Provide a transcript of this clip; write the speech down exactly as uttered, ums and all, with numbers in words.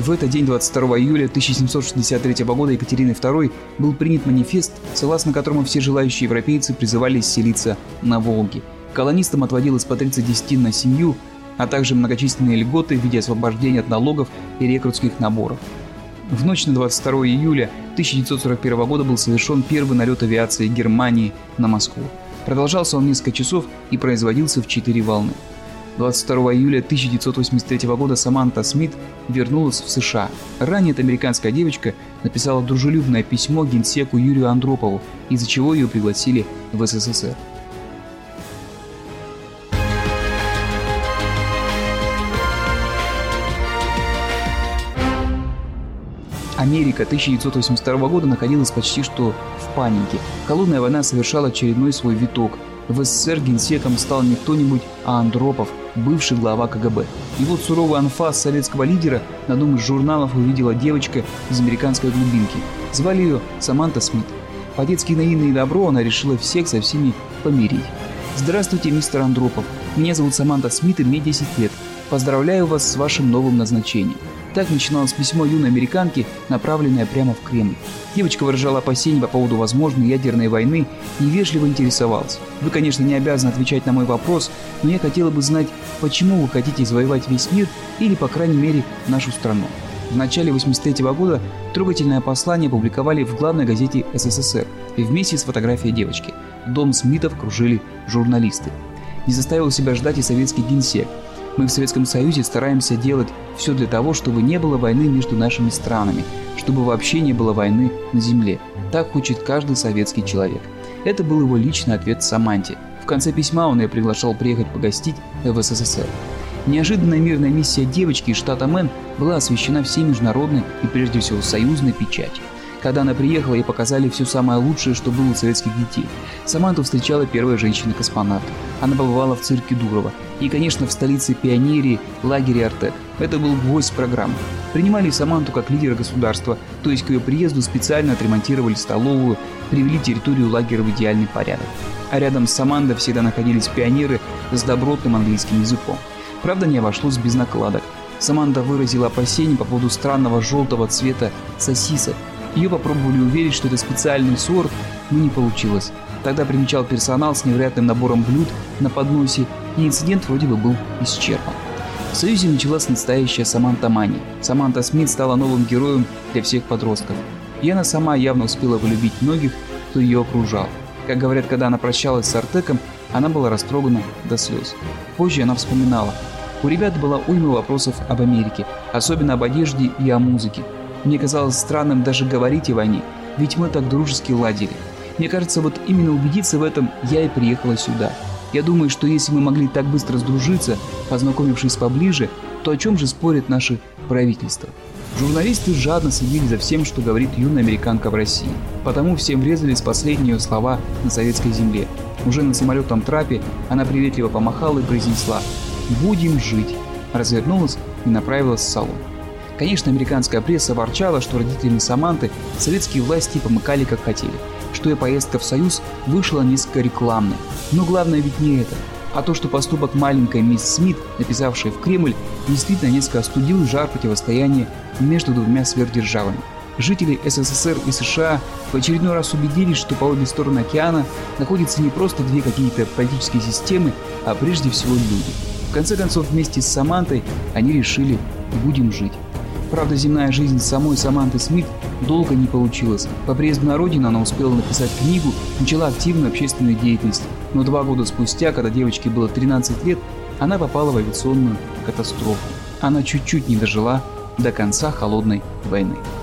В этот день, двадцать второго июля тысяча семьсот шестьдесят третьего года, Екатериной второй был принят манифест, согласно которому все желающие европейцы призывались селиться на Волге. Колонистам отводилось по тридцать десятин на семью, а также многочисленные льготы в виде освобождения от налогов и рекрутских наборов. В ночь на двадцать второго июля тысяча девятьсот сорок первого года был совершен первый налет авиации Германии на Москву. Продолжался он несколько часов и производился в четыре волны. двадцать второго июля тысяча девятьсот восемьдесят третьего года Саманта Смит вернулась в США. Ранее эта американская девочка написала дружелюбное письмо генсеку Юрию Андропову, из-за чего ее пригласили в СССР. Америка тысяча девятьсот восемьдесят второго года находилась почти что в панике. Холодная война совершала очередной свой виток. В СССР генсеком стал не кто-нибудь, а Андропов, бывший глава КГБ. И вот суровый анфас советского лидера на одном из журналов увидела девочка из американской глубинки. Звали ее Саманта Смит. По-детски наивно и добро она решила всех со всеми помирить. «Здравствуйте, мистер Андропов. Меня зовут Саманта Смит, и мне десять лет. Поздравляю вас с вашим новым назначением». Так начиналось письмо юной американки, направленное прямо в Кремль. Девочка выражала опасения по поводу возможной ядерной войны и вежливо интересовалась. «Вы, конечно, не обязаны отвечать на мой вопрос, но я хотела бы знать, почему вы хотите завоевать весь мир или, по крайней мере, нашу страну». В начале восемьдесят третьего года трогательное послание опубликовали в главной газете СССР вместе с фотографией девочки. Дом Смитов кружили журналисты. Не заставил себя ждать и советский генсек. «Мы в Советском Союзе стараемся делать все для того, чтобы не было войны между нашими странами, чтобы вообще не было войны на земле. Так хочет каждый советский человек». Это был его личный ответ Саманте. В конце письма он ее приглашал приехать погостить в СССР. Неожиданная мирная миссия девочки из штата Мэн была освещена всей международной и прежде всего союзной печатью. Когда она приехала, ей показали все самое лучшее, что было у советских детей. Саманту встречала первая женщина-космонавт. Она побывала в цирке Дурова. И, конечно, в столице пионерии, лагере Артек. Это был гвоздь программы. Принимали Саманту как лидера государства, то есть к ее приезду специально отремонтировали столовую, привели территорию лагеря в идеальный порядок. А рядом с Самантой всегда находились пионеры с добротным английским языком. Правда, не обошлось без накладок. Саманта выразила опасения по поводу странного желтого цвета сосисок. Ее попробовали уверить, что это специальный сорт, но не получилось. Тогда примечал персонал с невероятным набором блюд на подносе, и инцидент вроде бы был исчерпан. В Союзе началась настоящая Саманта-мания. Саманта Смит стала новым героем для всех подростков. И она сама явно успела полюбить многих, кто ее окружал. Как говорят, когда она прощалась с Артеком, она была растрогана до слез. Позже она вспоминала: «У ребят была уйма вопросов об Америке, особенно об одежде и о музыке. Мне казалось странным даже говорить о войне, ведь мы так дружески ладили. Мне кажется, вот именно убедиться в этом я и приехала сюда. Я думаю, что если мы могли так быстро сдружиться, познакомившись поближе, то о чем же спорят наши правительства?» Журналисты жадно следили за всем, что говорит юная американка в России. Потому всем врезались последние ее слова на советской земле. Уже на самолетном трапе она приветливо помахала и произнесла: «Будем жить», развернулась и направилась в салон. Конечно, американская пресса ворчала, что родителями Саманты советские власти помыкали как хотели, что ее поездка в Союз вышла несколько рекламной. Но главное ведь не это, а то, что поступок маленькой мисс Смит, написавшей в Кремль, действительно несколько остудил жар противостояния между двумя сверхдержавами. Жители СССР и США в очередной раз убедились, что по обе стороны океана находятся не просто две какие-то политические системы, а прежде всего люди. В конце концов, вместе с Самантой они решили: будем жить. Правда, земная жизнь самой Саманты Смит долго не получилась. По приезду на родину она успела написать книгу, начала активную общественную деятельность. Но два года спустя, когда девочке было тринадцать лет, она попала в авиационную катастрофу. Она чуть-чуть не дожила до конца холодной войны.